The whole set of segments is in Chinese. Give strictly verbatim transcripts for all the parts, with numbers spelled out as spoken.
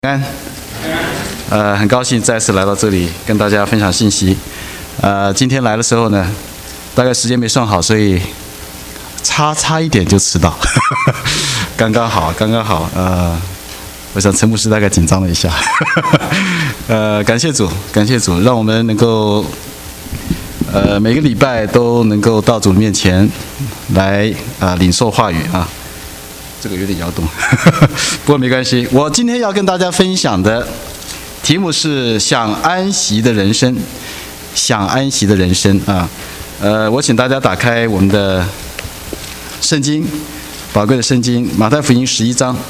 安，呃，很高兴再次来到这里跟大家分享信息。呃，今天来的时候呢，大概时间没算好，所以差差一点就迟到，刚刚好，刚刚好。呃，我想陈牧师大概紧张了一下。呃，感谢主，感谢主，让我们能够呃每个礼拜都能够到主面前来啊、呃、领受话语啊。这个有点摇动，不过没关系。我今天要跟大家分享的题目是想安息的人生，想安息的人生啊。呃，我请大家打开我们的圣经，宝贵的圣经，马太福音十一章。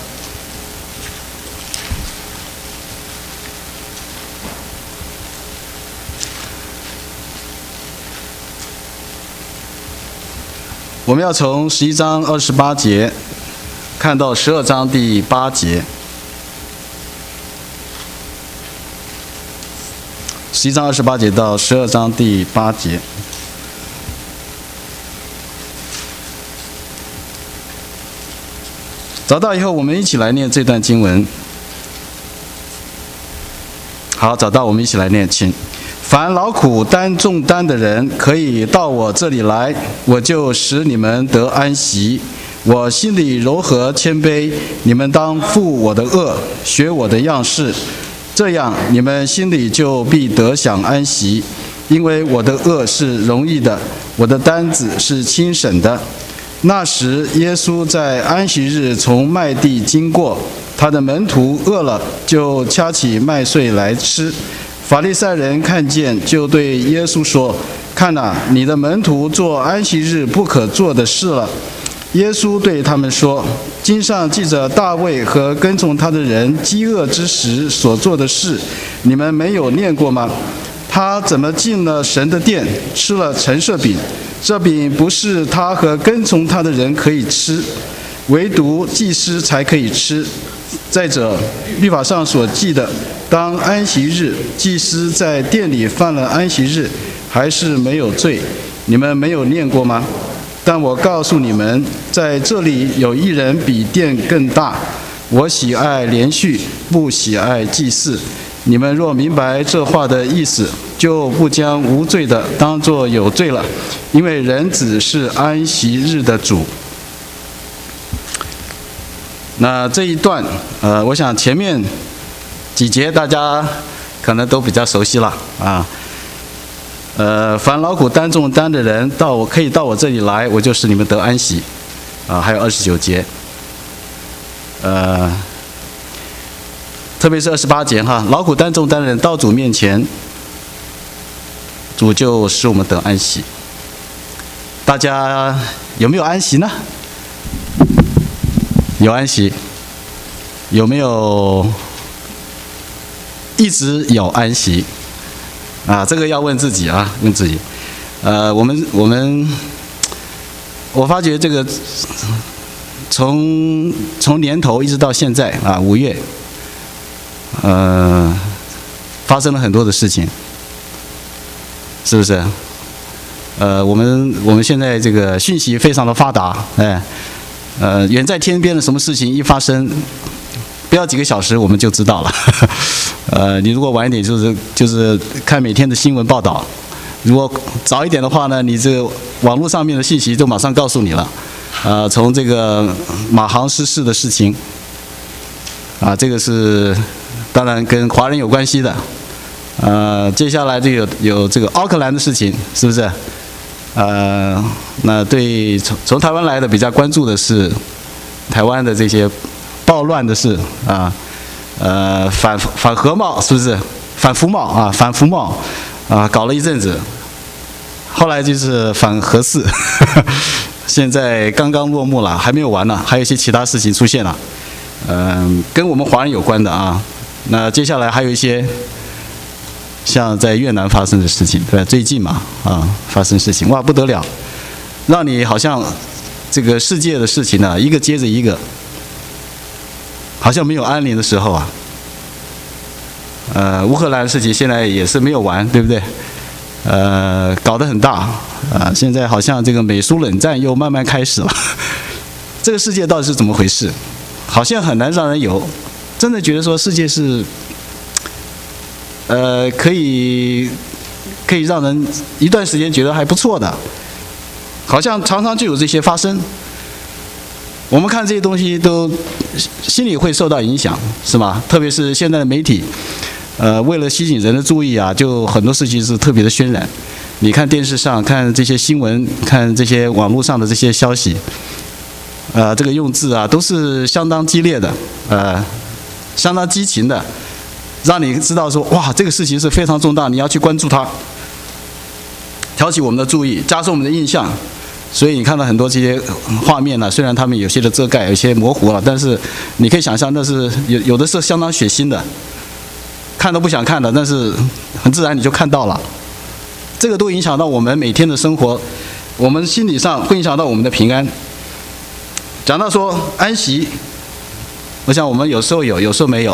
我们要从十一章二十八节看到十二章第八节，十一章二十八节到十二章第八节。找到以后，我们一起来念这段经文。好，找到，我们一起来念，请。凡劳苦担重担的人，可以到我这里来，我就使你们得安息。我心里柔和谦卑，你们当负我的恶，学我的样式，这样你们心里就必得享安息。因为我的恶是容易的，我的担子是轻省的。那时，耶稣在安息日从麦地经过，他的门徒饿了，就掐起麦穗来吃。法利赛人看见，就对耶稣说：“看哪，你的门徒做安息日不可做的事了。”耶稣对他们说：“经上记着大卫和跟从他的人饥饿之时所做的事，你们没有念过吗？他怎么进了神的殿，吃了陈设饼？这饼不是他和跟从他的人可以吃，唯独祭司才可以吃。再者，律法上所记的，当安息日，祭司在殿里犯了安息日，还是没有罪，你们没有念过吗？但我告诉你们，在这里有一人比殿更大。我喜爱连续，不喜爱祭祀。你们若明白这话的意思，就不将无罪的当作有罪了，因为人子是安息日的主。那这一段，呃，我想前面几节大家可能都比较熟悉了啊。呃，凡劳苦担重担的人，到我可以到我这里来，我就使你们得安息。啊，还有二十九节，呃，特别是二十八节哈，劳苦担重担的人到主面前，主就使我们得安息。大家有没有安息呢？有安息，有没有一直有安息？啊，这个要问自己啊，问自己。呃，我们我们，我发觉这个从从年头一直到现在啊，五月，呃，发生了很多的事情，是不是？呃，我们我们现在这个讯息非常的发达，哎，呃，远在天边的什么事情一发生，不要几个小时我们就知道了。呃，你如果晚一点，就是就是看每天的新闻报道；如果早一点的话呢，你这个网络上面的信息就马上告诉你了。呃，从这个马航失事的事情，啊，这个是当然跟华人有关系的。呃，接下来就有有这个奥克兰的事情，是不是？呃，那对从从台湾来的比较关注的是台湾的这些暴乱的事啊。呃，反反核贸是不是？反服贸啊，反服贸啊，搞了一阵子，后来就是反核四，现在刚刚落幕了，还没有完呢，还有一些其他事情出现了，嗯、呃，跟我们华人有关的啊。那接下来还有一些像在越南发生的事情，对吧？最近嘛，啊，发生事情，哇，不得了，让你好像这个世界的事情呢，一个接着一个。好像没有安宁的时候啊，呃，乌克兰的事情现在也是没有完，对不对？呃，搞得很大啊、呃，现在好像这个美苏冷战又慢慢开始了。这个世界到底是怎么回事？好像很难让人有真的觉得说世界是，呃，可以可以让人一段时间觉得还不错的，好像常常就有这些发生。我们看这些东西都心里会受到影响，是吗？特别是现在的媒体，呃，为了吸引人的注意啊，就很多事情是特别的渲染。你看电视上，看这些新闻，看这些网络上的这些消息，呃，这个用字啊，都是相当激烈的，呃，相当激情的，让你知道说，哇，这个事情是非常重大，你要去关注它，挑起我们的注意，加深我们的印象。所以你看到很多这些画面呢、啊，虽然他们有些的遮盖，有些模糊了，但是你可以想象，那是有有的是相当血腥的，看都不想看的，但是很自然你就看到了。这个都影响到我们每天的生活，我们心理上会影响到我们的平安。讲到说安息，我想我们有时候有，有时候没有。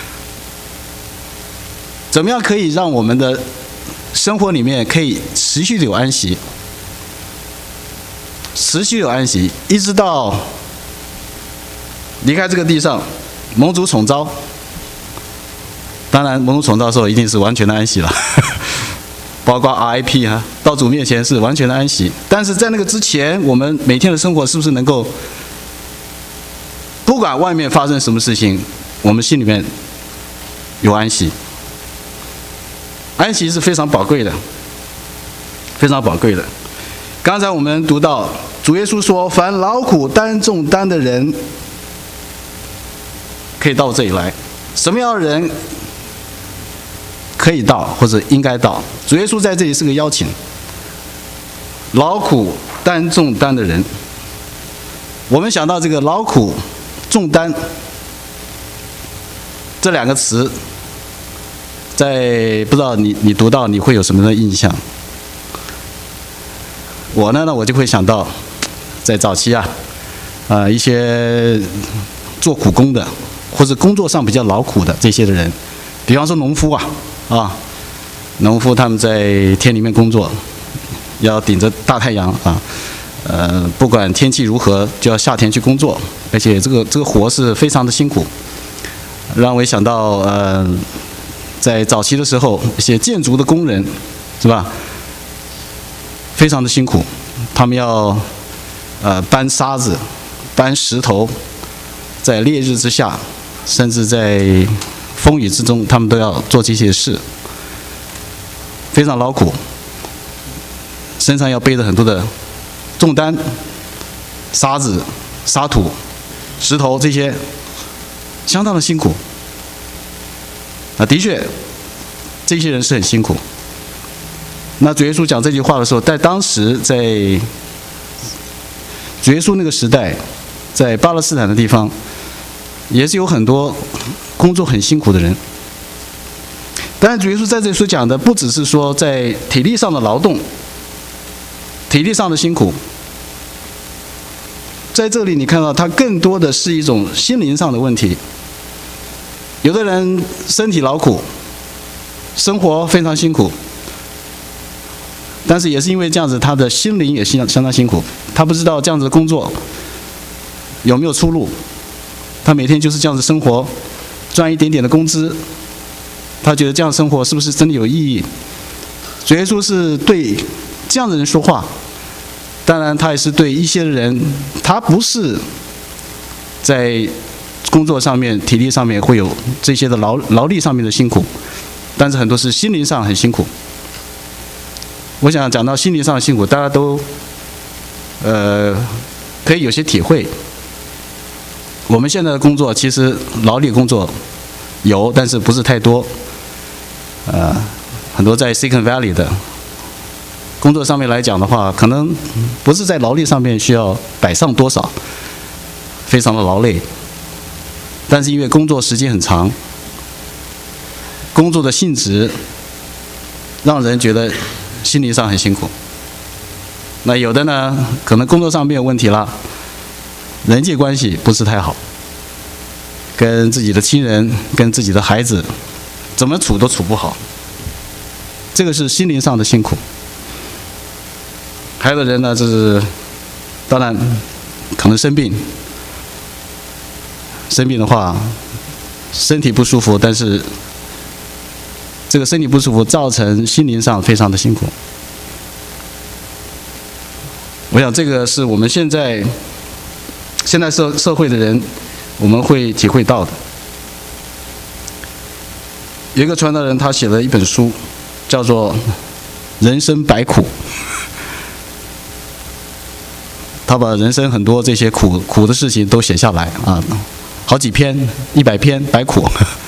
怎么样可以让我们的生活里面可以持续的有安息？持续有安息，一直到离开这个地上，蒙主宠召。当然，蒙主宠召的时候一定是完全的安息了，包括 R I P 啊，到主面前是完全的安息。但是在那个之前，我们每天的生活是不是能够，不管外面发生什么事情，我们心里面有安息？安息是非常宝贵的，非常宝贵的。刚才我们读到主耶稣说，凡劳苦担重担的人可以到我这里来。什么样的人可以到或者应该到？主耶稣在这里是个邀请。劳苦担重担的人，我们想到这个劳苦重担这两个词，在不知道你你读到你会有什么样的印象？我呢，呢我就会想到，在早期啊，啊、呃、一些做苦工的，或者工作上比较劳苦的这些的人，比方说农夫啊，啊，农夫他们在田里面工作，要顶着大太阳啊，呃，不管天气如何，就要下田去工作，而且这个这个活是非常的辛苦，让我想到呃，在早期的时候，一些建筑的工人，是吧？非常的辛苦，他们要呃搬沙子、搬石头，在烈日之下，甚至在风雨之中，他们都要做这些事，非常劳苦，身上要背着很多的重担，沙子、沙土、石头这些，相当的辛苦。啊，的确，这些人是很辛苦。那主耶稣讲这句话的时候，在当时，在主耶稣那个时代，在巴勒斯坦的地方，也是有很多工作很辛苦的人。当然，主耶稣在这里所讲的，不只是说在体力上的劳动、体力上的辛苦，在这里你看到，它更多的是一种心灵上的问题。有的人身体劳苦，生活非常辛苦。但是也是因为这样子，他的心灵也相相当辛苦。他不知道这样子的工作有没有出路，他每天就是这样子生活，赚一点点的工资。他觉得这样生活是不是真的有意义？主耶稣是对这样的人说话，当然他也是对一些人，他不是在工作上面、体力上面会有这些的劳劳力上面的辛苦，但是很多是心灵上很辛苦。我想讲到心灵上的辛苦，大家都呃可以有些体会。我们现在的工作其实劳力工作有，但是不是太多。呃，很多在 Silicon Valley 的工作上面来讲的话，可能不是在劳力上面需要摆上多少，非常的劳累。但是因为工作时间很长，工作的性质让人觉得心理上很辛苦。那有的呢，可能工作上没有问题了，人际关系不是太好，跟自己的亲人、跟自己的孩子，怎么处都处不好。这个是心灵上的辛苦。还有的人呢，就是当然可能生病，生病的话， 身体不舒服，但是这个身体不舒服造成心灵上非常的辛苦。我想这个是我们现在现在社社会的人我们会体会到的。有一个传道人，他写了一本书，叫做《人生百苦》。他把人生很多这些苦苦的事情都写下来啊，好几篇，一百篇百苦。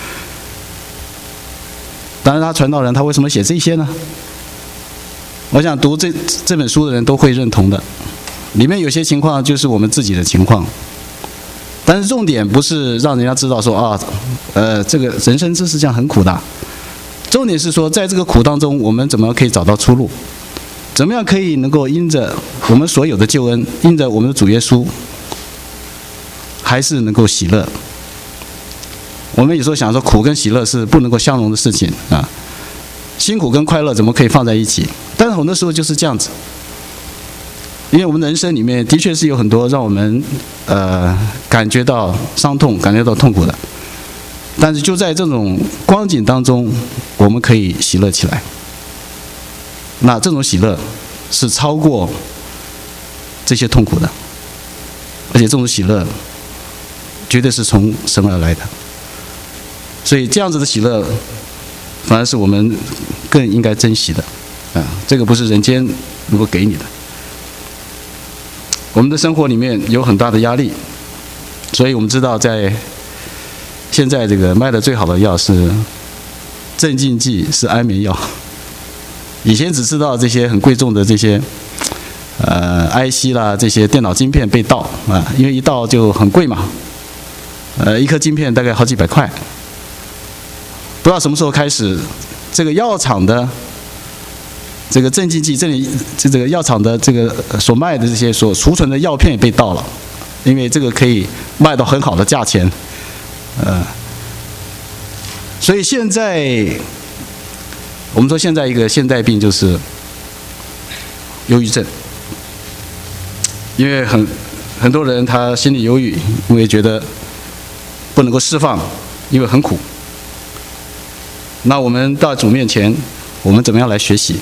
当然，他传道人，他为什么写这些呢？我想读这这本书的人都会认同的。里面有些情况就是我们自己的情况，但是重点不是让人家知道说啊，呃，这个人生真是这样很苦的。重点是说，在这个苦当中，我们怎么样可以找到出路？怎么样可以能够因着我们所有的救恩，因着我们的主耶稣，还是能够喜乐？我们有时候想说，苦跟喜乐是不能够相容的事情啊，辛苦跟快乐怎么可以放在一起？但是很多时候就是这样子，因为我们人生里面的确是有很多让我们呃感觉到伤痛、感觉到痛苦的，但是就在这种光景当中，我们可以喜乐起来。那这种喜乐是超过这些痛苦的，而且这种喜乐绝对是从神而来的。所以这样子的喜乐，反而是我们更应该珍惜的啊！这个不是人间能够给你的。我们的生活里面有很大的压力，所以我们知道，在现在这个卖的最好的药是镇静剂，是安眠药。以前只知道这些很贵重的这些呃 I C 啦，这些电脑晶片被盗啊，因为一盗就很贵嘛，呃，一颗晶片大概好几百块。不知道什么时候开始，这个药厂的这个镇静剂，这里这这个药厂的这个所卖的这些所储存的药片也被盗了，因为这个可以卖到很好的价钱，呃，所以现在我们说现在一个现代病就是忧郁症，因为很很多人他心里忧郁，因为觉得不能够释放，因为很苦。那我们到主面前，我们怎么样来学习？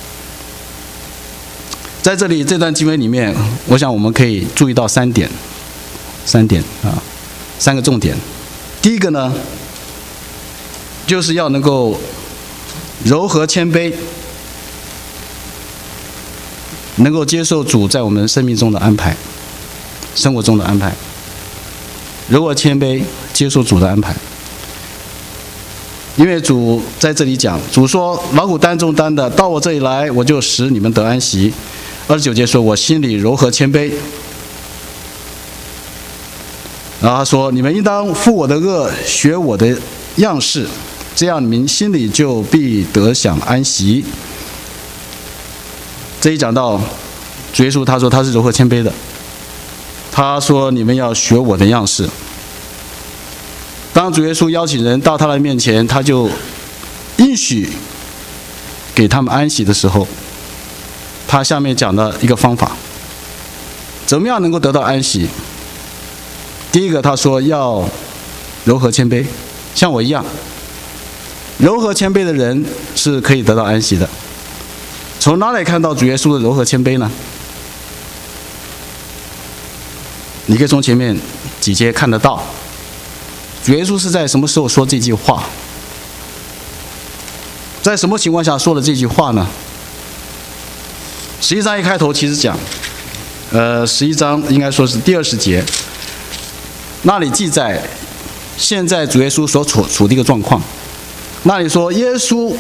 在这里这段经文里面，我想我们可以注意到三点，三点啊，三个重点。第一个呢，就是要能够柔和谦卑，能够接受主在我们生命中的安排，生活中的安排。柔和谦卑，接受主的安排。因为主在这里讲，主说：“劳苦担重担的，到我这里来，我就使你们得安息。”二十九节说：“我心里柔和谦卑。”然后他说：“你们应当负我的恶，学我的样式，这样你们心里就必得享安息。”这一讲到主耶稣，他说他是柔和谦卑的。他说：“你们要学我的样式。”当主耶稣邀请人到他的面前，他就应许给他们安息的时候，他下面讲的一个方法，怎么样能够得到安息？第一个，他说要柔和谦卑，像我一样，柔和谦卑的人是可以得到安息的。从哪里看到主耶稣的柔和谦卑呢？你可以从前面几节看得到。主耶稣是在什么时候说这句话？在什么情况下说的这句话呢？十一章一开头其实讲，呃，十一章应该说是第二十节，那里记载现在主耶稣所处处的一个状况。那里说耶稣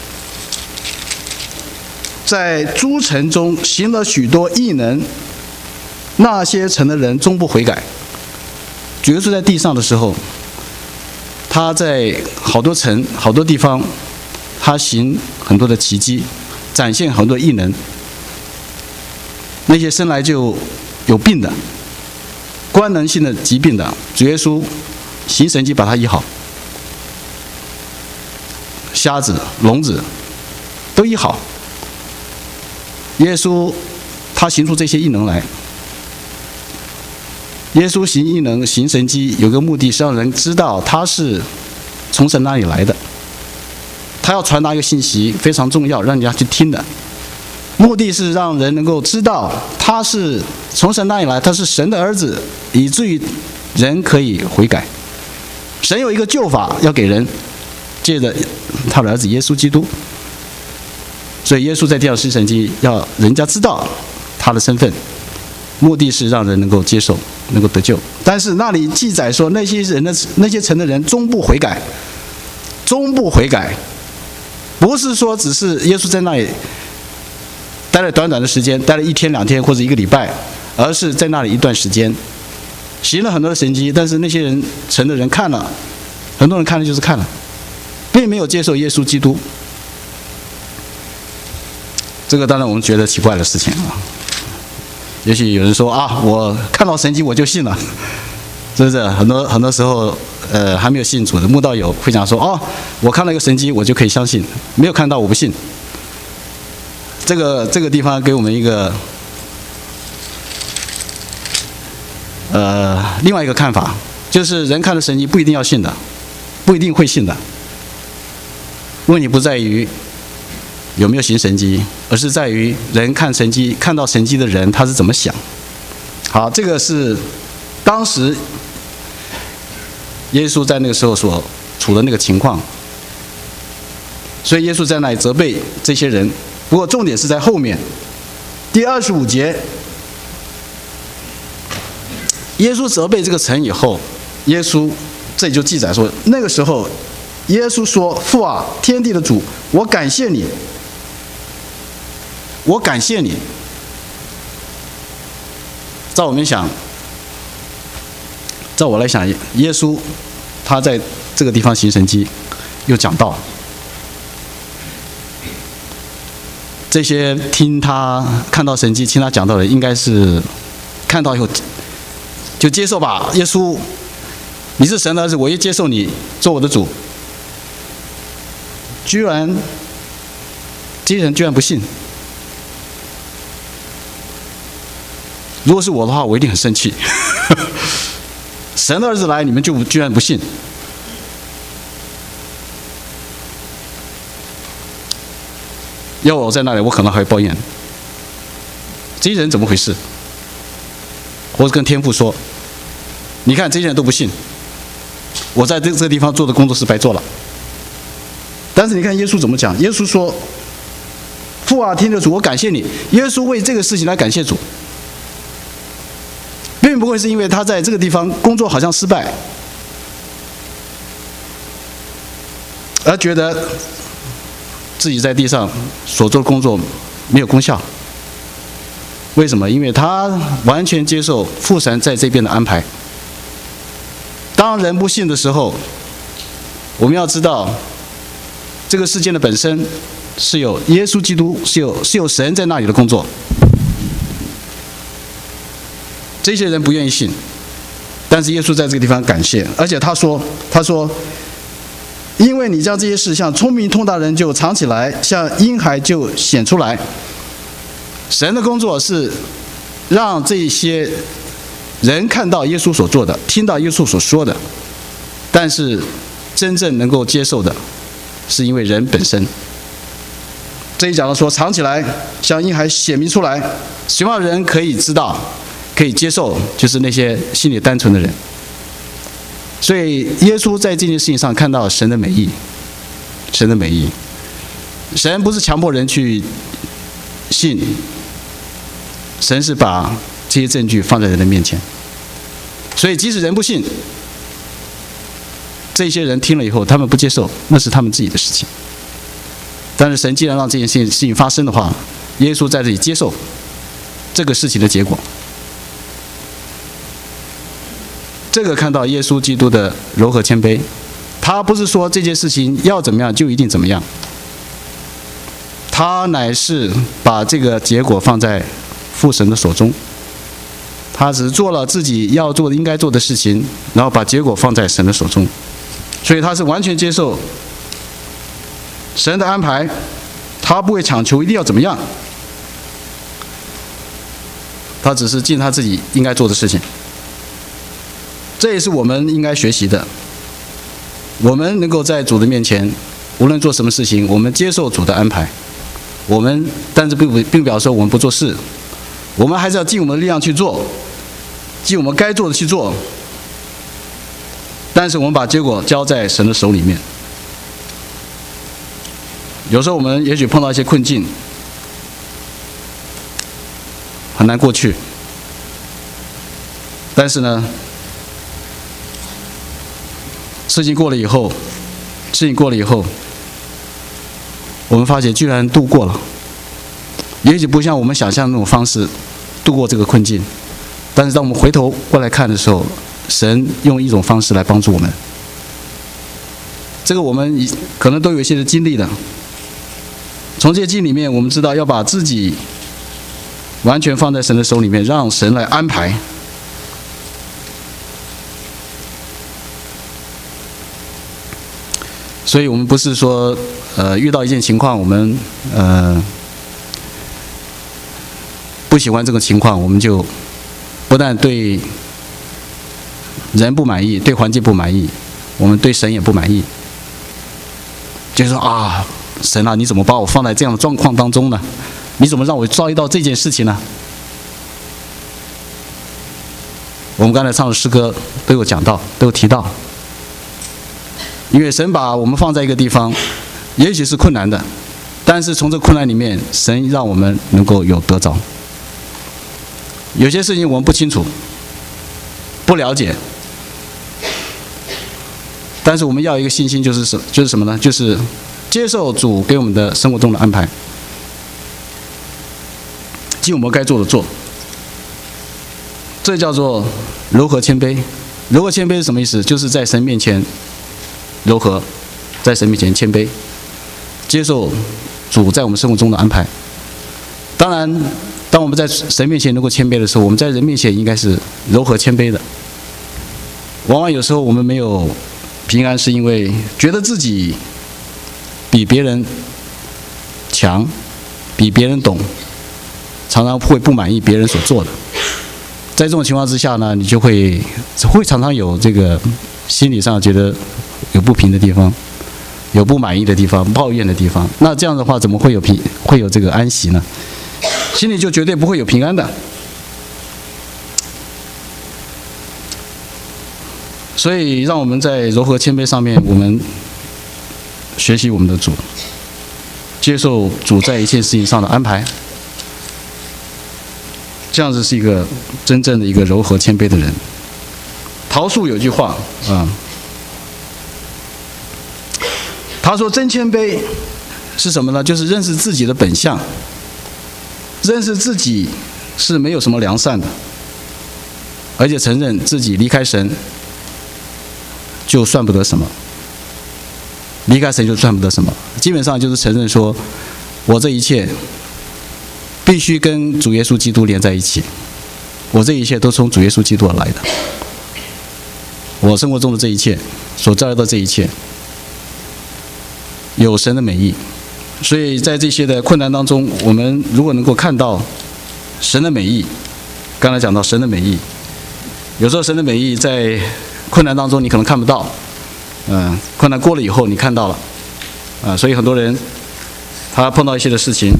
在诸城中行了许多异能，那些城的人终不悔改。主耶稣在地上的时候，他在好多城、好多地方，他行很多的奇迹，展现很多异能。那些生来就有病的、官能性的疾病的，主耶稣行神迹把他医好，瞎子、聋子都医好。耶稣他行出这些异能来， 耶稣行异能、行神迹，有个目的是让人知道他是从神那里来的。他要传达一个信息，非常重要，让人家去听的。目的是让人能够知道他是从神那里来，他是神的儿子，以至于人可以悔改。神有一个救法要给人，借着他的儿子耶稣基督。所以耶稣在地上施神迹，要人家知道他的身份，目的是让人能够接受，能够得救。但是那里记载说，那些人的那些城的人终不悔改，终不悔改，不是说只是耶稣在那里待了短短的时间，待了一天两天或者一个礼拜，而是在那里一段时间，行了很多的神迹。但是那些人城的人看了，很多人看了就是看了，并没有接受耶稣基督。这个当然我们觉得奇怪的事情啊。也许有人说啊，我看到神迹我就信了，是不是？很多很多时候，呃，还没有信主的慕道友会讲说，哦，我看到一个神迹我就可以相信，没有看到我不信。这个这个地方给我们一个呃另外一个看法，就是人看了神迹不一定要信的，不一定会信的。问题不在于有没有行神迹，而是在于人看神迹，看到神迹的人他是怎么想。好，这个是当时耶稣在那个时候所处的那个情况，所以耶稣在那里责备这些人。不过重点是在后面第二十五节，耶稣责备这个城以后，耶稣这里就记载说，那个时候耶稣说，父啊，天地的主，我感谢你，我感谢你。照我们想，照我来想，耶稣他在这个地方行神迹，又讲道，这些听他看到神迹、听他讲道的，应该是看到以后就接受吧。耶稣，你是神的儿子，我也接受你做我的主。居然，这些人居然不信。如果是我的话，我一定很生气。神的儿子来，你们就居然不信。要我在那里，我可能还会抱怨：这些人怎么回事？或者跟天父说：你看这些人都不信，我在这这个地方做的工作是白做了。但是你看耶稣怎么讲？耶稣说：父啊，天的主，我感谢你。耶稣为这个事情来感谢主，并不会是因为他在这个地方工作好像失败，而觉得自己在地上所做的工作没有功效。为什么？因为他完全接受父神在这边的安排。当人不信的时候，我们要知道，这个事件的本身是有耶稣基督，是有是有神在那里的工作。这些人不愿意信，但是耶稣在这个地方感谢，而且他说：“他说，因为你将这些事像聪明通达人就藏起来，像婴孩就显出来。神的工作是让这些人看到耶稣所做的，听到耶稣所说的，但是真正能够接受的，是因为人本身。这一讲到说，藏起来，像婴孩显明出来，希望人可以知道。”可以接受，就是那些心里单纯的人。所以耶稣在这件事情上看到神的美意，神的美意。神不是强迫人去信，神是把这些证据放在人的面前。所以即使人不信，这些人听了以后，他们不接受，那是他们自己的事情。但是神既然让这件事情发生的话，耶稣在这里接受这个事情的结果。这个看到耶稣基督的柔和谦卑，他不是说这件事情要怎么样就一定怎么样，他乃是把这个结果放在父神的手中，他只做了自己要做的应该做的事情，然后把结果放在神的手中，所以他是完全接受神的安排，他不会强求一定要怎么样，他只是尽他自己应该做的事情。 这也是我们应该学习的。我们能够在主的面前，无论做什么事情，我们接受主的安排。我们，但是并不并表示我们不做事，我们还是要尽我们的力量去做，尽我们该做的去做。但是我们把结果交在神的手里面。有时候我们也许碰到一些困境，很难过去。但是呢，事情过了以后，事情过了以后，我们发现居然度过了。也许不像我们想象的那种方式度过这个困境，但是当我们回头过来看的时候，神用一种方式来帮助我们。这个我们可能都有一些的经历的。从这些经历里面，我们知道要把自己完全放在神的手里面，让神来安排。所以我们不是说，呃，遇到一件情况，我们呃不喜欢这个情况，我们就不但对人不满意，对环境不满意，我们对神也不满意。就是说啊，神啊，你怎么把我放在这样的状况当中呢？你怎么让我遭遇到这件事情呢？我们刚才唱的诗歌都有讲到，都有提到。因为神把我们放在一个地方，也许是困难的，但是从这困难里面，神让我们能够有得着。有些事情我们不清楚，不了解，但是我们要一个信心，就是什就是什么呢？就是接受主给我们的生活中的安排，尽我们该做的做。这叫做柔和谦卑。柔和谦卑是什么意思？就是在神面前柔和，在神面前谦卑，接受主在我们生活中的安排。当然，当我们在神面前能够谦卑的时候，我们在人面前应该是柔和谦卑的。往往有时候我们没有平安，是因为觉得自己比别人强，比别人懂，常常会不满意别人所做的。在这种情况之下呢，你就会会常常有这个心理上觉得有不平的地方，有不满意的地方，抱怨的地方。那这样的话，怎么会有平会有这个安息呢？心里就绝对不会有平安的。所以，让我们在柔和谦卑上面，我们学习我们的主，接受主在一切事情上的安排。这样子是一个真正的一个柔和谦卑的人。陶树有句话啊，他说：“真谦卑是什么呢？就是认识自己的本相，认识自己是没有什么良善的，而且承认自己离开神就算不得什么，离开神就算不得什么。基本上就是承认说，我这一切必须跟主耶稣基督连在一起，我这一切都从主耶稣基督而来的。我生活中的这一切，所遭遇到这一切，有神的美意。所以在这些的困难当中，我们如果能够看到神的美意，刚才讲到神的美意，有时候神的美意在困难当中你可能看不到，嗯、呃，困难过了以后你看到了，啊、呃，所以很多人他碰到一些的事情，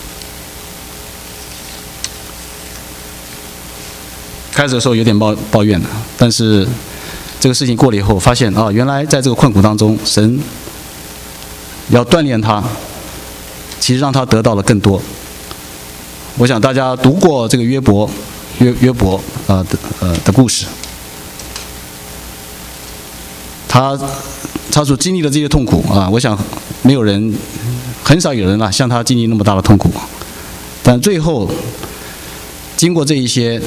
开始的时候有点抱抱怨的，但是这个事情过了以后，发现啊，原来在这个困苦当中，神要锻炼他，其实让他得到了更多。我想大家读过这个约伯约约伯啊的呃的故事，他他所经历的这些痛苦啊，我想没有人很少有人啊像他经历那么大的痛苦，但最后经过这一些，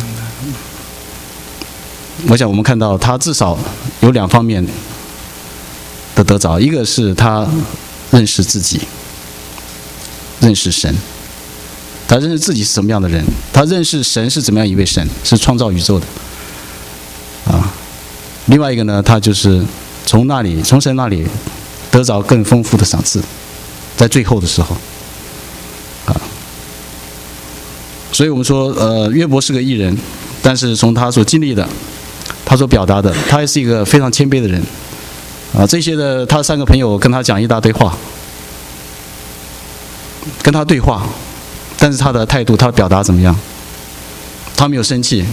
我想我们看到他至少有两方面的得着，一个是他认识自己，认识神，他认识自己是什么样的人，他认识神是怎么样一位神，是创造宇宙的啊。另外一个呢，他就是从那里从神那里得着更丰富的赏赐，在最后的时候啊。所以我们说呃约伯是个义人，但是从他所经历的， 他所表达的，他也是一个非常谦卑的人啊。这些的他三个朋友跟他讲一大堆话，跟他对话，但是他的态度，他的表达怎么样？他没有生气。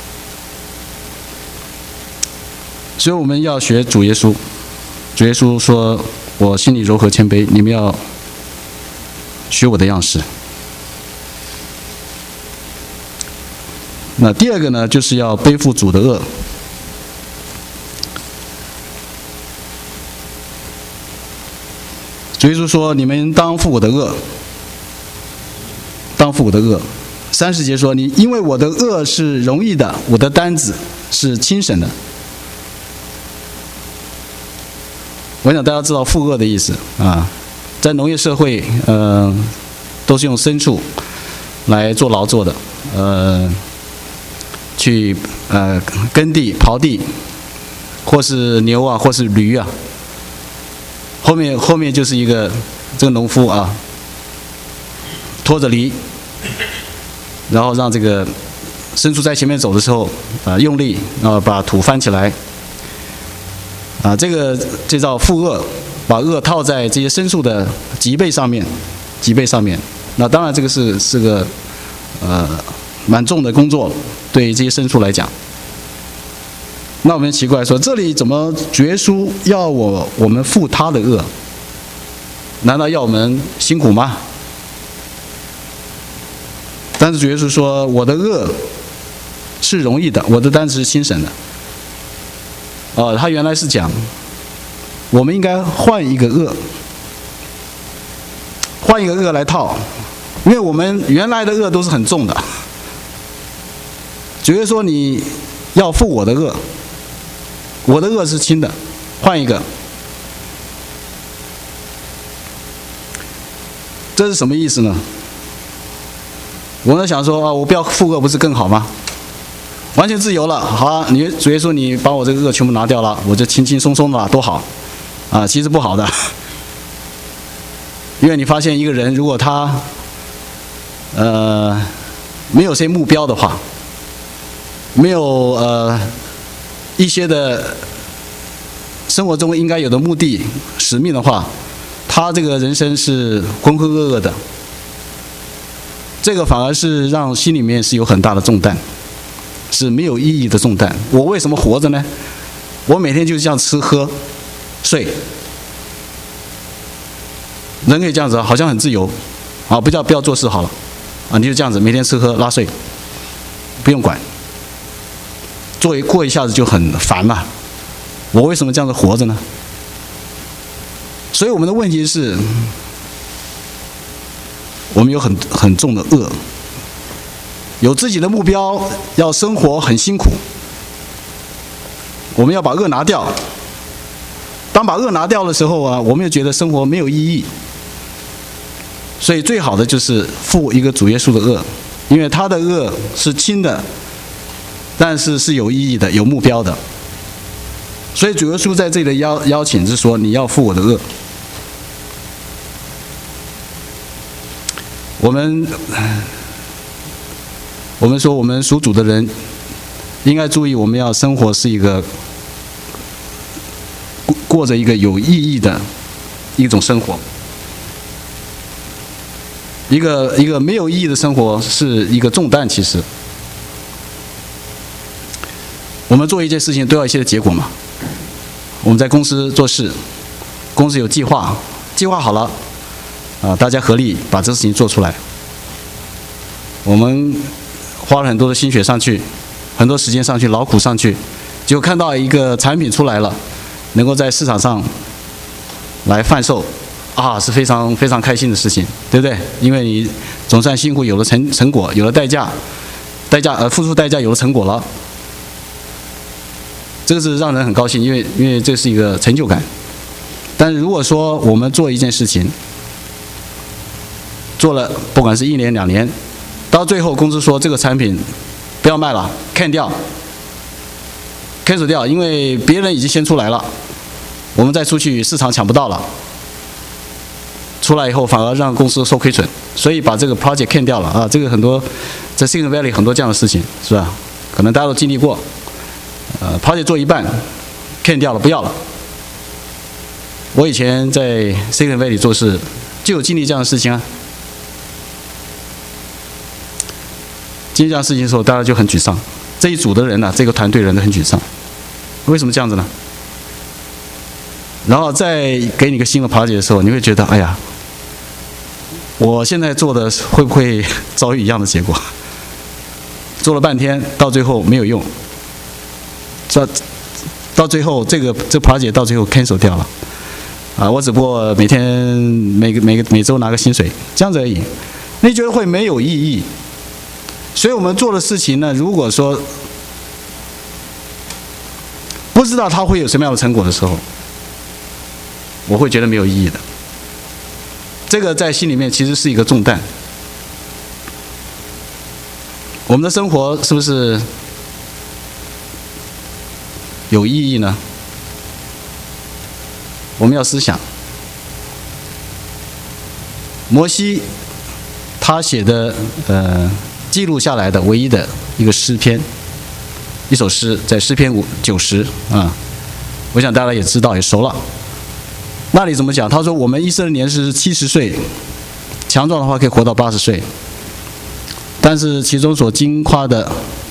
所以我们要学主耶稣。主耶稣说：“我心里柔和谦卑，你们要学我的样式。”那第二个呢，就是要背负主的恶。主耶稣说：“你们当负我的恶，当负我的恶。”三十节说：“你因为我的恶是容易的，我的担子是轻省的。”我想大家知道负恶的意思啊，在农业社会，呃，都是用牲畜来做劳作的，呃，去呃耕地、刨地，或是牛啊，或是驴啊。后面后面就是一个这个农夫啊，拖着犁，然后让这个牲畜在前面走的时候啊，用力啊把土翻起来。啊，这个这叫负恶，把恶套在这些牲畜的脊背上面，脊背上面。那当然，这个是是个呃蛮重的工作，对这些牲畜来讲。那我们奇怪说，这里怎么主耶稣要我我们负他的恶？难道要我们辛苦吗？但是主耶稣说，我的恶是容易的，我的担子是轻省的。哦，他原来是讲，我们应该换一个恶，换一个恶来套，因为我们原来的恶都是很重的。主耶稣说你要负我的恶，我的恶是轻的，换一个。这是什么意思呢？我在想说啊，我不要负恶不是更好吗？完全自由了，好啊！你主耶稣，你把我这个恶全部拿掉了，我就轻轻松松的了，多好啊！其实不好的，因为你发现一个人，如果他呃没有些目标的话，没有呃一些的生活中应该有的目的、使命的话，他这个人生是浑浑噩噩的。这个反而是让心里面是有很大的重担。是没有意义的重担。我为什么活着呢？我每天就这样吃喝睡，人可以这样子，好像很自由啊，不叫不要做事好了啊，你就这样子每天吃喝拉睡，不用管，做一过一下子就很烦嘛。我为什么这样子活着呢？所以我们的问题是，我们有很很重的恶。有自己的目标，要生活很辛苦。我们要把恶拿掉。当把恶拿掉的时候啊，我们又觉得生活没有意义。所以最好的就是负一个主耶稣的恶，因为他的恶是轻的，但是是有意义的、有目标的。所以主耶稣在这里的邀邀请是说，你要负我的恶。我们。我们说，我们属主的人应该注意，我们要生活是一个过着一个有意义的一种生活。一个一个没有意义的生活是一个重担。其实，我们做一件事情都要一些结果嘛。我们在公司做事，公司有计划，计划好了，啊，大家合力把这事情做出来。我们花了很多的心血上去，很多时间上去，劳苦上去，结果看到一个产品出来了，能够在市场上来贩售，啊，是非常非常开心的事情，对不对？因为你总算辛苦有了成成果，有了代价，代价呃付出代价有了成果了，这个是让人很高兴，因为因为这是一个成就感。但是如果说我们做一件事情，做了不管是一年两年，到最后公司说这个产品不要卖了 ，can 掉 ，cancel 掉，因为别人已经先出来了，我们再出去市场抢不到了，出来以后反而让公司受亏损，所以把这个 project can 掉了啊！这个很多在 Silicon Valley 很多这样的事情是吧？可能大家都经历过， 呃，跑姐做一半 ，can 掉了，不要了。我以前在 Silicon Valley 做事，就有经历这样的事情啊。经历这样的事情的时候，大家就很沮丧。这一组的人呢、啊，这个团队人都很沮丧。为什么这样子呢？然后再给你个新的跑姐的时候，你会觉得，哎呀，我现在做的会不会遭遇一样的结果？做了半天，到最后没有用。到到最后，这个这 project 到最后 cancel 掉了。啊，我只不过每天每个每个每周拿个薪水，这样子而已。你觉得会没有意义？所以我们做的事情呢，如果说不知道它会有什么样的成果的时候，我会觉得没有意义的。这个在心里面其实是一个重担。我们的生活是不是有意义呢？我们要思想。摩西他写的呃记录下来的唯一的一个诗篇，一首诗，在诗篇五九十啊，我想大家也知道也熟了。那里怎么讲？他说我们一生年是七十岁，强壮的话可以活到八十岁，但是其中所经夸的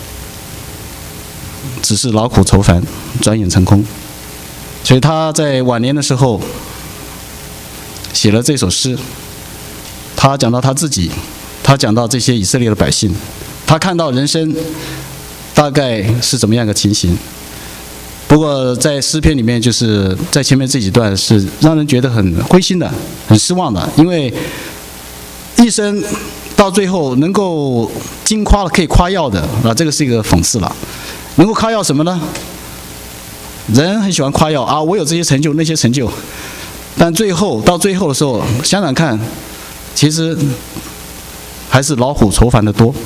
只是劳苦愁烦，转眼成空。所以他在晚年的时候写了这首诗，他讲到他自己，他讲到这些以色列的百姓，他看到人生大概是怎么样一个情形。不过在诗篇里面，就是在前面这几段是让人觉得很灰心的，很失望的，因为一生到最后能够经夸了可以夸耀的啊，这个是一个讽刺了。能够夸耀什么呢？人很喜欢夸耀啊，我有这些成就那些成就，但最后到最后的时候，想想看，其实还是劳苦愁烦的多。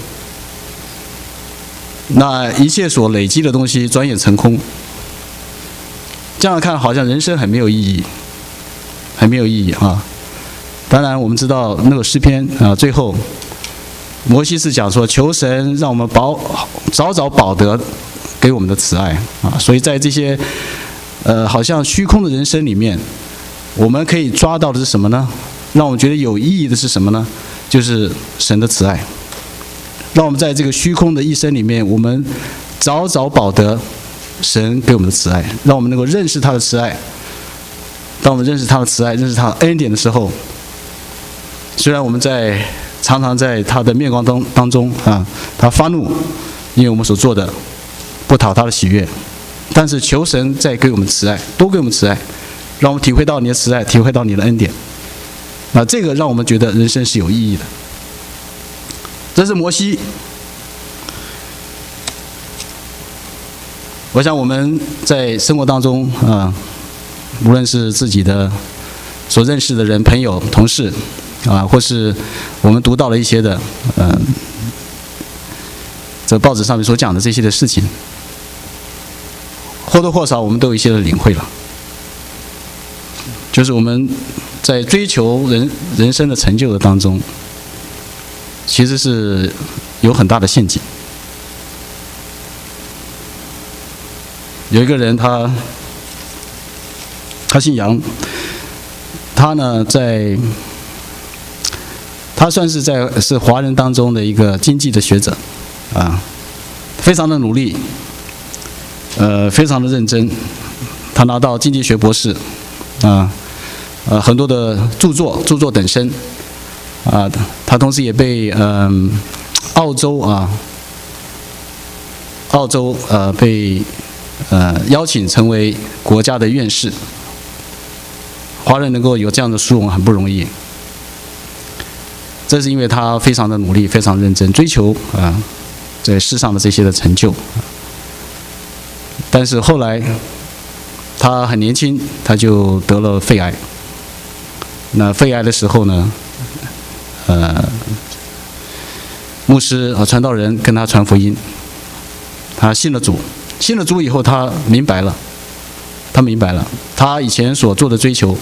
那一切所累积的东西转眼成空。这样看好像人生很没有意义，很没有意义啊。当然我们知道那个诗篇啊，最后摩西是讲说，求神让我们保早早保得给我们的慈爱啊。所以在这些呃好像虚空的人生里面，我们可以抓到的是什么呢？让我们觉得有意义的是什么呢？就是神的慈爱。让我们在这个虚空的一生里面，我们早早保得神给我们的慈爱，让我们能够认识他的慈爱。当我们认识他的慈爱，认识他的恩典的时候，虽然我们在常常在他的面光当当中啊，他发怒，因为我们所做的不讨他的喜悦，但是求神再给我们慈爱，多给我们慈爱，让我们体会到你的慈爱，体会到你的恩典。那这个让我们觉得人生是有意义的。这是摩西。我想我们在生活当中啊，无论是自己的所认识的人、朋友、同事啊，或是我们读到了一些的嗯、呃，这报纸上面所讲的这些的事情，或多或少我们都有一些的领会了。就是我们在追求人人生的成就的当中，其实是有很大的陷阱。有一个人他，他姓杨，他呢在，他算是在是华人当中的一个经济的学者，啊，非常的努力，呃，非常的认真，他拿到经济学博士，啊，呃，很多的著作，著作等身，啊，他同时也被嗯、呃、澳洲啊，澳洲呃被。呃，邀请成为国家的院士，华人能够有这样的殊荣很不容易。这是因为他非常的努力，非常认真，追求啊、呃，在世上的这些的成就。但是后来，他很年轻，他就得了肺癌。那肺癌的时候呢，呃，牧师和传道人跟他传福音，他信了主。信了主以后，他明白了，他明白了，他以前所做的追求，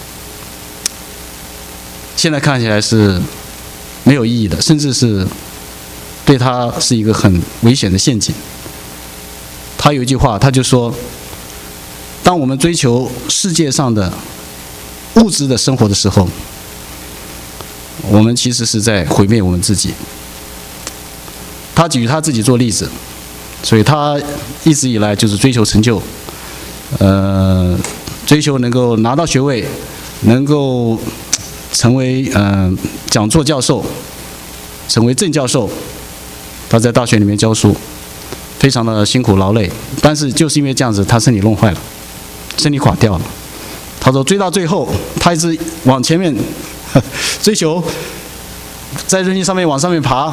现在看起来是没有意义的，甚至是对他是一个很危险的陷阱。 他有一句话，他就说，当我们追求世界上的物质的生活的时候，我们其实是在毁灭我们自己。他举他自己做例子，所以他一直以来就是追求成就，呃，追求能够拿到学位，能够成为呃讲座教授，成为正教授。他在大学里面教书，非常的辛苦劳累，但是就是因为这样子，他身体弄坏了，身体垮掉了。他说追到最后，他一直往前面追求，在人行上面往上面爬。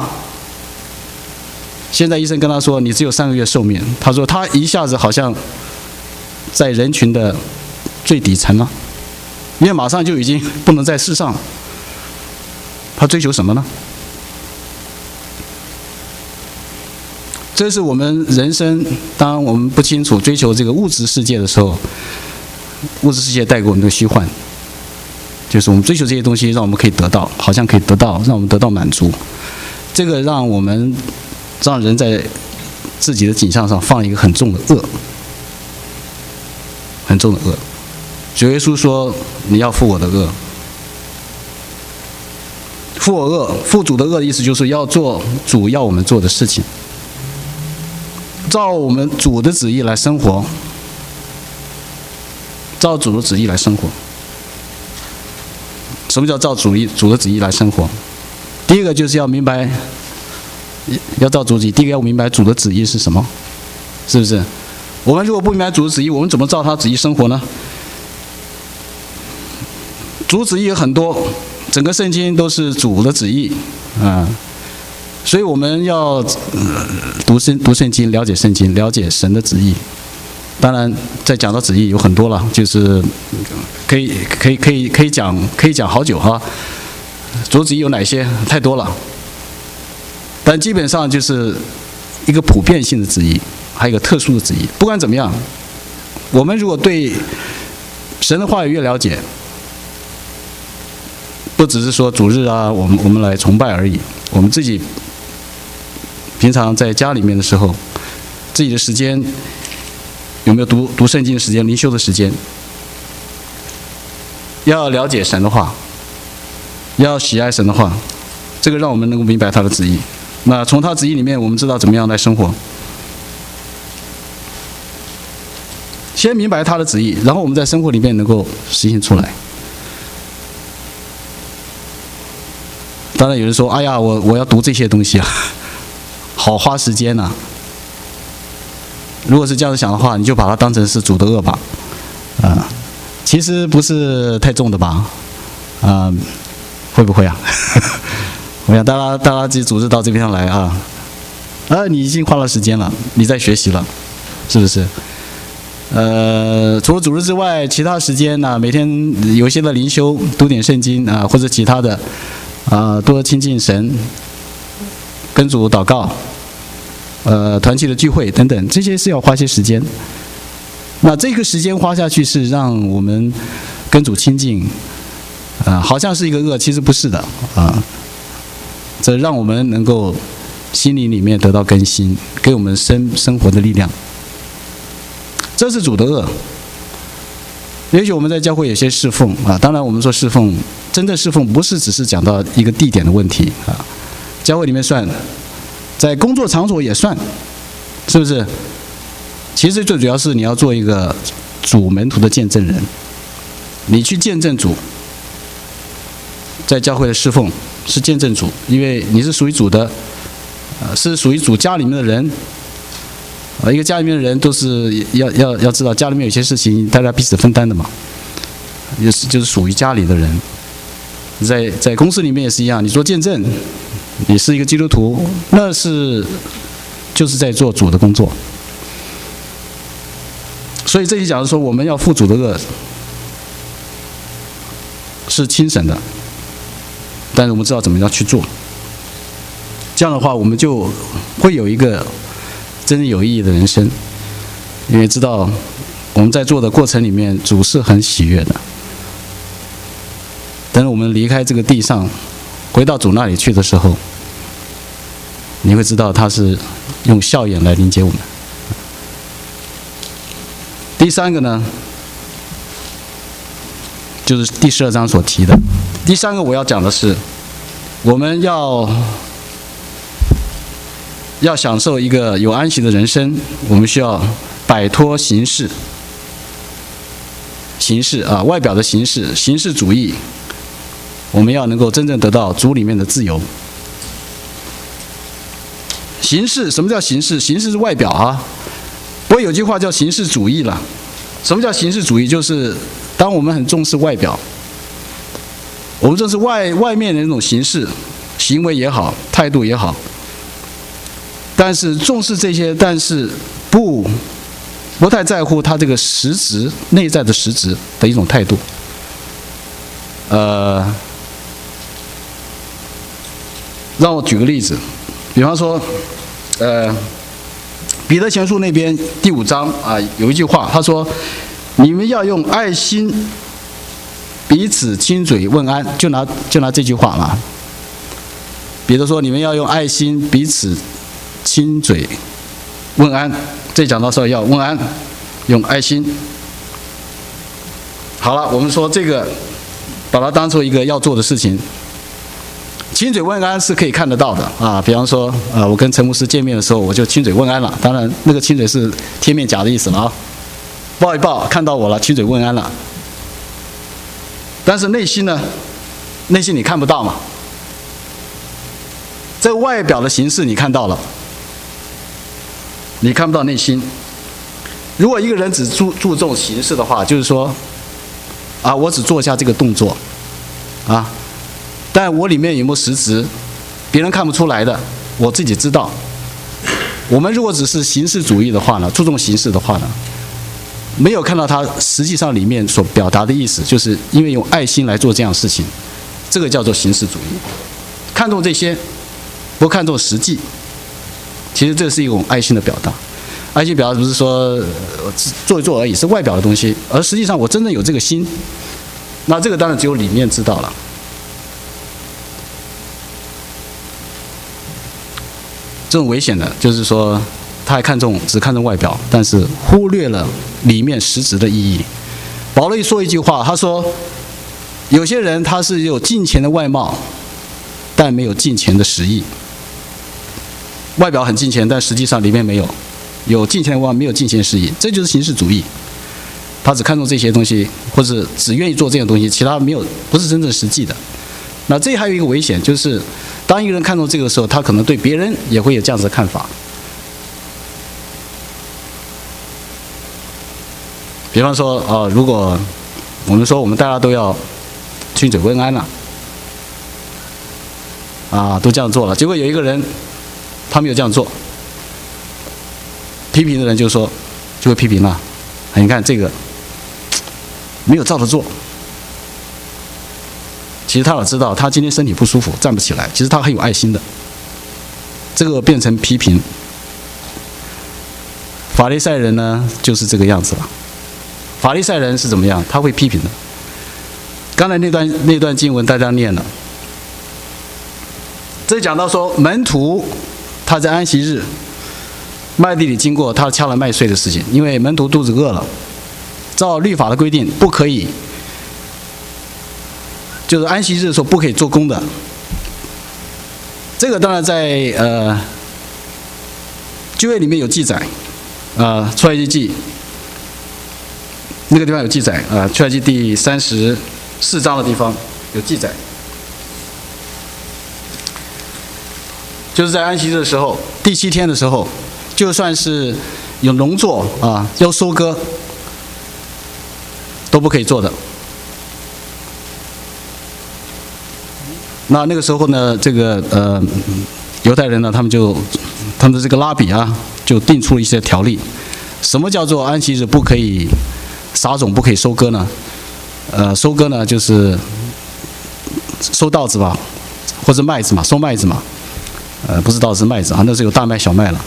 现在医生跟他说，你只有三个月寿命。他说他一下子好像在人群的最底层了，因为马上就已经不能在世上。他追求什么呢？这是我们人生，当我们不清楚追求这个物质世界的时候，物质世界带给我们的虚幻，就是我们追求这些东西，让我们可以得到，好像可以得到，让我们得到满足。这个让我们让人在自己的景象上放一个很重的恶，很重的恶。主耶稣说：“你要负我的恶。”负我恶，负主的恶的意思就是要做主要我们做的事情，照我们主的旨意来生活，照主的旨意来生活。什么叫照主意主的旨意来生活？第一个就是要明白。要照主旨意，第一个要明白主的旨意是什么，是不是？我们如果不明白主的旨意，我们怎么照他旨意生活呢？主旨意有很多，整个圣经都是主的旨意啊，所以我们要、呃、读圣读圣经，了解圣经，了解神的旨意。当然，在讲到旨意有很多了，就是可以可以可以可以讲可以讲好久哈。主旨意有哪些？太多了。但基本上就是一个普遍性的旨意，还有一个特殊的旨意。不管怎么样，我们如果对神的话语越了解，不只是说主日啊，我们我们来崇拜而已。我们自己平常在家里面的时候，自己的时间有没有读读圣经的时间、灵修的时间？要了解神的话，要喜爱神的话，这个让我们能够明白他的旨意。那从他旨意里面，我们知道怎么样来生活。先明白他的旨意，然后我们在生活里面能够实现出来。当然有人说：“哎呀，我我要读这些东西啊，好花时间呐、啊。”如果是这样子想的话，你就把它当成是主的恶吧，啊、呃，其实不是太重的吧，啊、呃，会不会啊？我想大家大家自己组织到这边上来啊，啊，你已经花了时间了，你在学习了，是不是？呃，除了主日之外，其他时间呢，每天有一些的灵修，读点圣经啊，或者其他的啊、呃，多亲近神，跟主祷告，呃，团契的聚会等等，这些是要花些时间。那这个时间花下去是让我们跟主亲近，啊、呃，好像是一个恶，其实不是的啊。呃这让我们能够心灵里面得到更新，给我们生生活的力量。这是主的恶。也许我们在教会有些侍奉啊，当然我们说侍奉，真的侍奉不是只是讲到一个地点的问题啊，教会里面算，在工作场所也算，是不是？其实最主要是你要做一个主门徒的见证人，你去见证主，在教会的侍奉。是见证主，因为你是属于主的，呃，是属于主家里面的人，呃，一个家里面的人都是要要要知道，家里面有些事情大家彼此分担的嘛，也是就是属于家里的人，在在公司里面也是一样，你做见证，你是一个基督徒，那是就是在做主的工作，所以这里讲的说我们要负主的恶，是轻省的。但是我们知道怎么样去做，这样的话我们就会有一个真正有意义的人生，因为知道我们在做的过程里面主是很喜悦的。等我们离开这个地上，回到主那里去的时候，你会知道他是用笑颜来迎接我们。 第三个呢，就是第十二章所提的。第三个我要讲的是，我们要要享受一个有安息的人生，我们需要摆脱形式，形式啊，外表的形式，形式主义。我们要能够真正得到主里面的自由。形式，什么叫形式？形式是外表啊。不过有句话叫形式主义了。什么叫形式主义？就是当我们很重视外表，我们重视外外面的那种形式，行为也好，态度也好，但是重视这些，但是不不太在乎它这个实质内在的实质的一种态度。呃，让我举个例子，比方说，呃，彼得前书那边第五章啊，有一句话，他说：“你们要用爱心彼此亲嘴问安。”就拿就拿这句话嘛。彼得说：“你们要用爱心彼此亲嘴问安。”这讲到说要问安，用爱心。好了，我们说这个，把它当做一个要做的事情。亲嘴问安是可以看得到的啊，比方说，啊，我跟陈牧师见面的时候，我就亲嘴问安了。当然，那个亲嘴是贴面颊的意思了啊，抱一抱，看到我了，亲嘴问安了。但是内心呢，内心你看不到嘛。这外表的形式你看到了，你看不到内心。如果一个人只注注重形式的话，就是说，啊，我只做一下这个动作，啊。但我里面有没有实质，别人看不出来的，我自己知道。我们如果只是形式主义的话呢，注重形式的话呢，没有看到它实际上里面所表达的意思，就是因为用爱心来做这样的事情，这个叫做形式主义。看重这些，不看重实际，其实这是一种爱心的表达。爱心表达不是说做一做而已，是外表的东西，而实际上我真正有这个心，那这个当然只有里面知道了。这种危险的，就是说，他还看重只看重外表，但是忽略了里面实质的意义。保罗一说一句话，他说，有些人他是有金钱的外貌，但没有金钱的实意。外表很金钱，但实际上里面没有，有金钱的外貌，没有金钱实意，这就是形式主义。他只看重这些东西，或者只愿意做这些东西，其他没有，不是真正实际的。那这还有一个危险，就是当一个人看重这个的时候，他可能对别人也会有这样子的看法。比方说，啊，如果我们说我们大家都要亲嘴问安了，啊，都这样做了，结果有一个人他没有这样做，批评的人就说，就会批评了，你看这个没有照着做。其实他要知道，他今天身体不舒服，站不起来。其实他很有爱心的，这个变成批评。法利赛人呢，就是这个样子了。法利赛人是怎么样？他会批评的。刚才那段那段经文大家念了，这讲到说门徒他在安息日麦地里经过，他掐了麦穗的事情，因为门徒肚子饿了，照律法的规定不可以。就是安息日的时候不可以做工的，这个当然在呃旧约里面有记载，啊、呃，出埃及记那个地方有记载啊、呃，出埃及第三十四章的地方有记载，就是在安息日的时候，第七天的时候，就算是有农作啊、呃、要收割，都不可以做的。那那个时候呢，这个呃，犹太人呢，他们就他们的这个拉比啊，就定出了一些条例。什么叫做安息日不可以撒种，不可以收割呢？呃，收割呢就是收稻子吧，或者麦子嘛，收麦子嘛。呃，不是稻子，是麦子啊，那是有大麦、小麦了。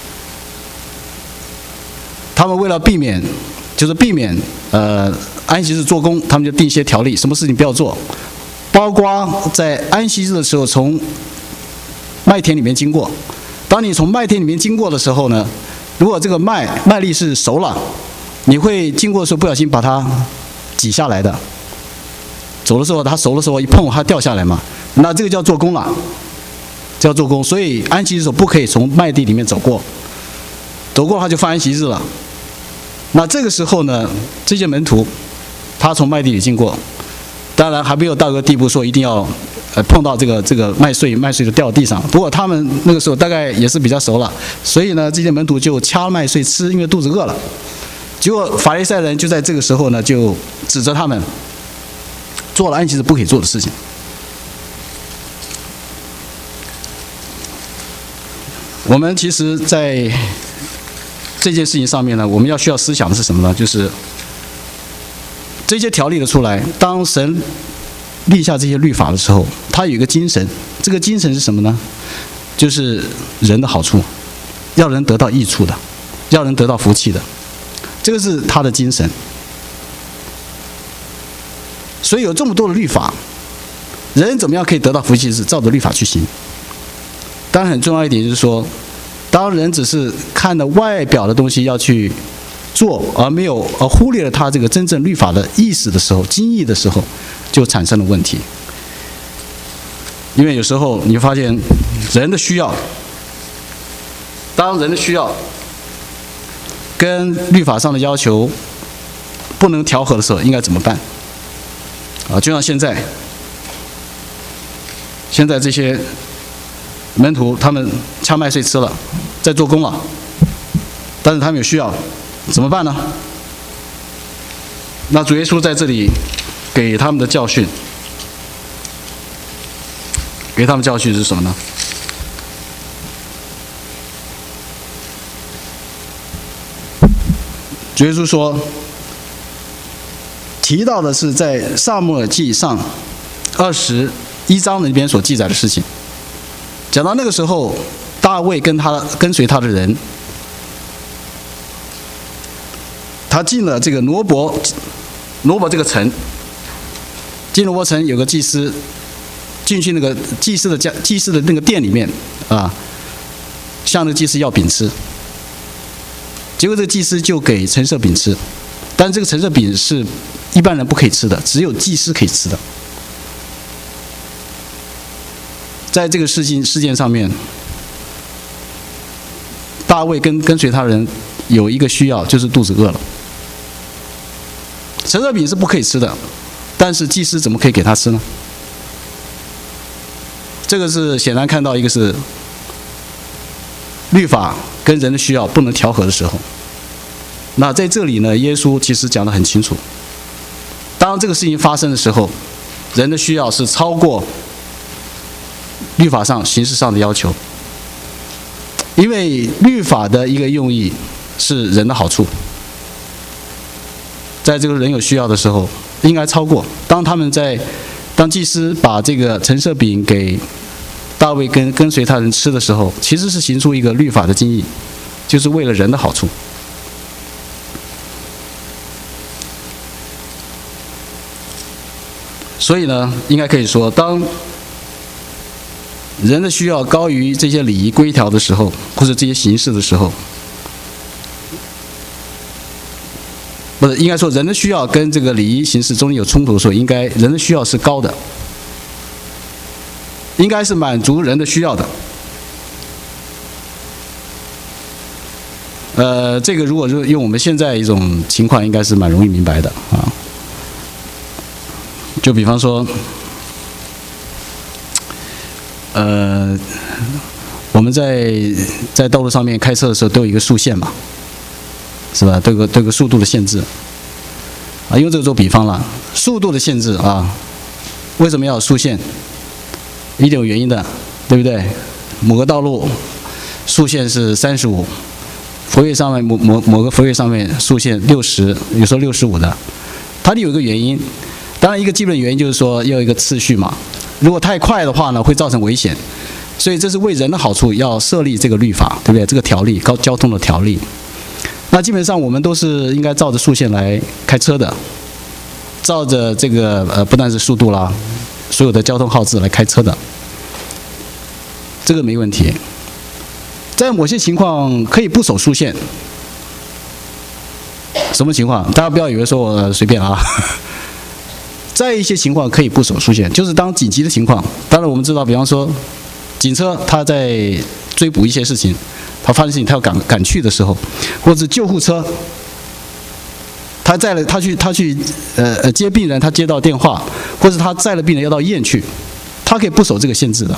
他们为了避免，就是避免呃安息日做工，他们就定一些条例，什么事情不要做。包括在安息日的时候从麦田里面经过，当你从麦田里面经过的时候呢，如果这个麦麦粒是熟了， 你会经过的时候不小心把它挤下来的。走的时候，它熟的时候一碰，它掉下来嘛，那这个叫做工了，叫做工。所以安息日的时候不可以从麦地里面走过，走过的话就犯安息日了。那这个时候呢，这些门徒他从麦地里经过，当然还没有到个地步说一定要呃碰到这个这个麦穗，麦穗就掉地上。不过他们那个时候大概也是比较熟了，所以呢，这些门徒就掐麦穗吃，因为肚子饿了。结果法利赛人就在这个时候呢，就指责他们做了安息日不可以做的事情。我们其实在这件事情上面呢，我们要需要思想的是什么呢？就是这些条例的出来，当神立下这些律法的时候，它有一个精神，这个精神是什么呢？就是人的好处，要人得到益处的，要人得到福气的，这个是他的精神。所以有这么多的律法，人怎么样可以得到福气？是照着律法去行。当然很重要一点就是说，当人只是看着外表的东西要去做，而没有而忽略了他这个真正律法的意思的时候，精义的时候，就产生了问题。因为有时候你发现人的需要，当人的需要跟律法上的要求不能调和的时候，应该怎么办？啊，就像现在，现在这些门徒他们掐麦穗吃了，在做工了，但是他们有需要，怎么办呢？那主耶稣在这里给他们的教训，给他们教训是什么呢？主耶稣说，提到的是在撒母耳记上二十一章那边所记载的事情。讲到那个时候，大卫跟他跟随他的人，他进了这个挪伯，挪伯这个城，进挪伯城有个祭司，进去那个祭司的家祭司的那个店里面啊，向那个祭司要饼吃。结果这个祭司就给陈设饼吃，但是这个陈设饼是一般人不可以吃的，只有祭司可以吃的。在这个事情事件上面，大卫跟跟随他人有一个需要，就是肚子饿了。陈设饼是不可以吃的，但是祭司怎么可以给他吃呢？这个是显然看到一个是律法跟人的需要不能调和的时候。那在这里呢，耶稣其实讲得很清楚，当这个事情发生的时候，人的需要是超过律法上形式上的要求，因为律法的一个用意是人的好处，在这个人有需要的时候应该超过。当他们在当祭司把这个陈设饼给大卫跟跟随他人吃的时候，其实是行出一个律法的精义，就是为了人的好处。所以呢，应该可以说，当人的需要高于这些礼仪规条的时候，或者这些形式的时候，不是应该说人的需要跟这个礼仪形式中间有冲突的时候，应该人的需要是高的，应该是满足人的需要的。呃，这个如果是用我们现在一种情况，应该是蛮容易明白的啊。就比方说，呃，我们在在道路上面开车的时候都有一个速限嘛，是吧？都有个都有个速度的限制啊。用这个做比方了，速度的限制啊，为什么要有速限？一定有原因的，对不对？某个道路速限是三十五，佛业上面某某某个佛业上面速限六十，有时候六十五的，它有一个原因。当然，一个基本原因就是说要有一个次序嘛。如果太快的话呢，会造成危险，所以这是为人的好处，要设立这个律法，对不对？这个条例，高交通的条例。那基本上我们都是应该照着速限来开车的，照着这个呃，不但是速度啦，所有的交通号志来开车的，这个没问题。在某些情况可以不守速限， 什么情况？大家不要以为说我随便啊。在一些情况可以不守速限，就是当紧急的情况。当然我们知道，比方说警车他在追捕一些事情，他发生事情他要赶赶去的时候，或者救护车，他载了他去他去呃呃接病人，他接到电话，或者他载了病人要到医院去，他可以不守这个限制的。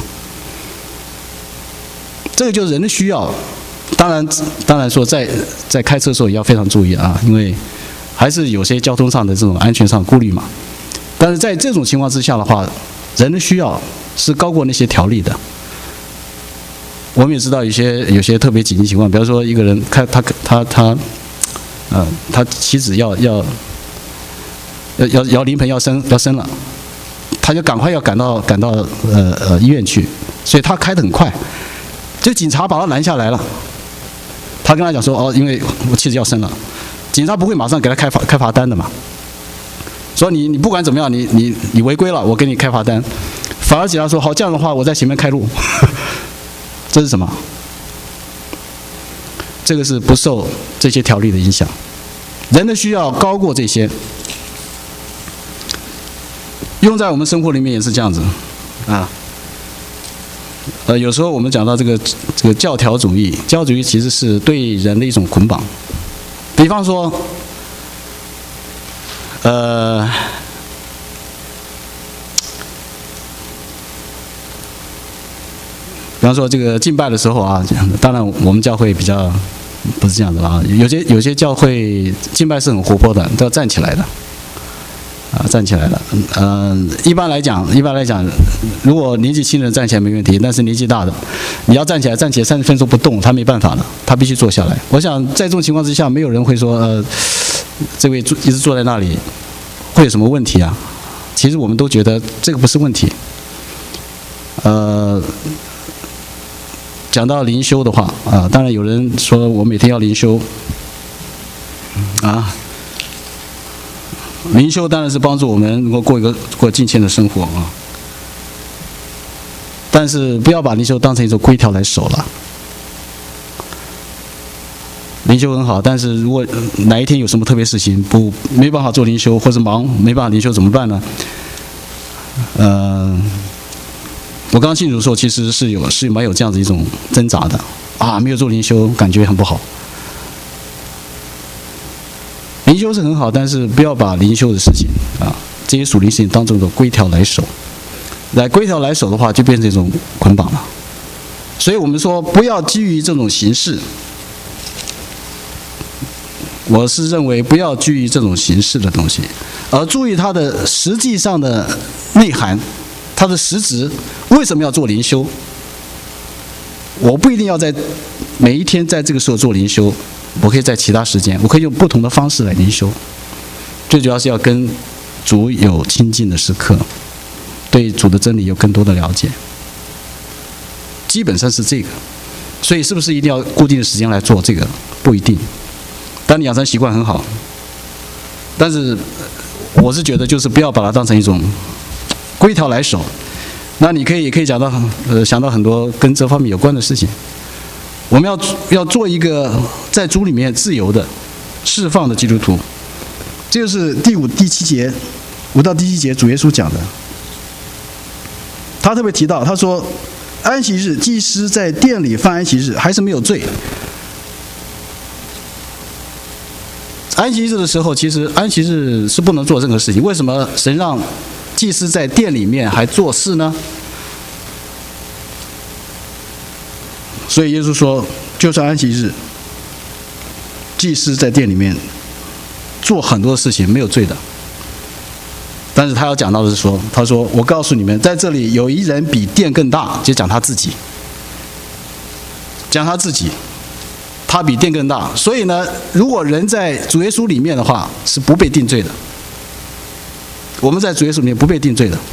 这个就是人的需要。当然当然说在在开车的时候也要非常注意啊，因为还是有些交通上的这种安全上的顾虑嘛。但是在这种情况之下的话，人的需要是高过那些条例的。我们也知道有些有些特别紧急情况，比方说一个人开他他他，呃，他妻子要要要要要临盆要生要生了，他就赶快要赶到赶到呃呃医院去，所以他开得很快，就警察把他拦下来了。他跟他讲说哦，因为我妻子要生了，警察不会马上给他开罚开罚单的嘛。说你你不管怎么样，你你你违规了，我给你开罚单。反而警察说好，这样的话我在前面开路。这是什么？这个是不受这些条例的影响。人的需要高过这些，用在我们生活里面也是这样子啊。呃，有时候我们讲到这个这个教条主义，教条主义其实是对人的一种捆绑。比方说，呃，比方说这个敬拜的时候啊，当然我们教会比较不是这样的啊，有些有些教会敬拜是很活泼的，都要站起来的。啊，站起来了。嗯、呃，一般来讲，一般来讲，如果年纪轻人站起来没问题，但是年纪大的，你要站起来，站起来三十分钟不动，他没办法了，他必须坐下来。我想在这种情况之下，没有人会说，呃，这位坐一直坐在那里会有什么问题啊？其实我们都觉得这个不是问题。呃，讲到灵修的话，啊、呃，当然有人说我每天要灵修，啊。灵修当然是帮助我们能够过一个过敬虔的生活啊，但是不要把灵修当成一种规条来守了。灵修很好，但是如果哪一天有什么特别事情不没办法做灵修，或者忙没办法灵修怎么办呢？呃，我刚刚进入的时候其实是有是蛮有这样子一种挣扎的啊，没有做灵修感觉很不好。灵修是很好，但是不要把灵修的事情啊，这些属灵事情当中的规条来守。来规条来守的话，就变成一种捆绑了。所以我们说，不要基于这种形式。我是认为不要基于这种形式的东西，而注意它的实际上的内涵，它的实质。为什么要做灵修？我不一定要在每一天在这个时候做灵修。我可以在其他时间，我可以用不同的方式来灵修。最主要是要跟主有亲近的时刻，对主的真理有更多的了解。基本上是这个，所以是不是一定要固定的时间来做这个？不一定。当你养成习惯很好，但是我是觉得就是不要把它当成一种规条来守。那你可以可以讲到呃想到很多跟这方面有关的事情。我们要要做一个在主里面自由的、释放的基督徒，这就是第五、第七节，五到第七节主耶稣讲的。他特别提到，他说，安息日祭司在殿里犯安息日还是没有罪。安息日的时候，其实安息日是不能做任何事情。为什么神让祭司在殿里面还做事呢？所以耶稣说，就算安息日，祭司在殿里面做很多事情没有罪的。但是他要讲到的是说，他说我告诉你们，在这里有一人比殿更大，就讲他自己，讲他自己，他比殿更大。所以呢，如果人在主耶稣里面的话，是不被定罪的。我们在主耶稣里面不被定罪的。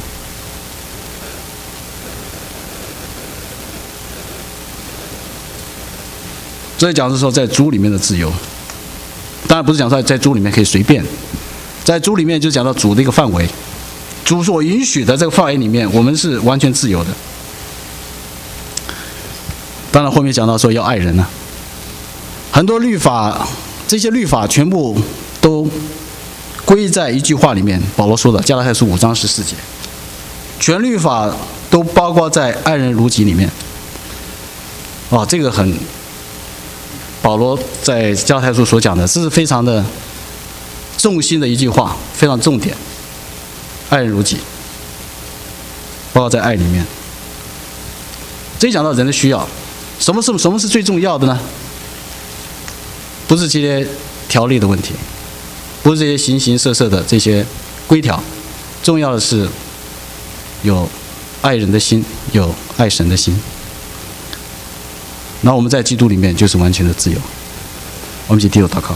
所以讲的是说，在主里面的自由，当然不是讲说在主里面可以随便，在主里面就讲到主的一个范围，主所允许的这个范围里面，我们是完全自由的。当然后面讲到说要爱人呢、啊，很多律法，这些律法全部都归在一句话里面，保罗说的加拉太书五章十四节，全律法都包括在爱人如己里面。哦，这个很保罗在加拉太书所讲的，这是非常的重心的一句话，非常重点，爱人如己包括在爱里面。这一讲到人的需要，什么是什么是最重要的呢？不是这些条例的问题，不是这些形形色色的这些规条，重要的是有爱人的心，有爱神的心。那我们在基督里面就是完全的自由。我们一起低头祷告。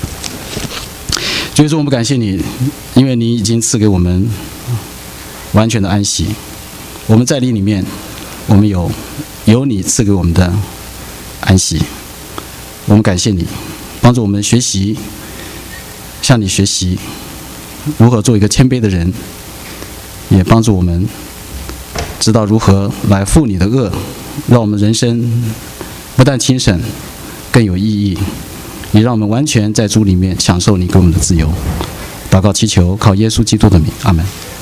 主耶稣，我们感谢你，因为你已经赐给我们完全的安息。我们在你里面，我们有有你赐给我们的安息。我们感谢你，帮助我们学习，向你学习如何做一个谦卑的人，也帮助我们知道如何来负你的恶，让我们人生不但轻省，更有意义，也让我们完全在主里面享受你给我们的自由。祷告祈求，靠耶稣基督的名，阿们。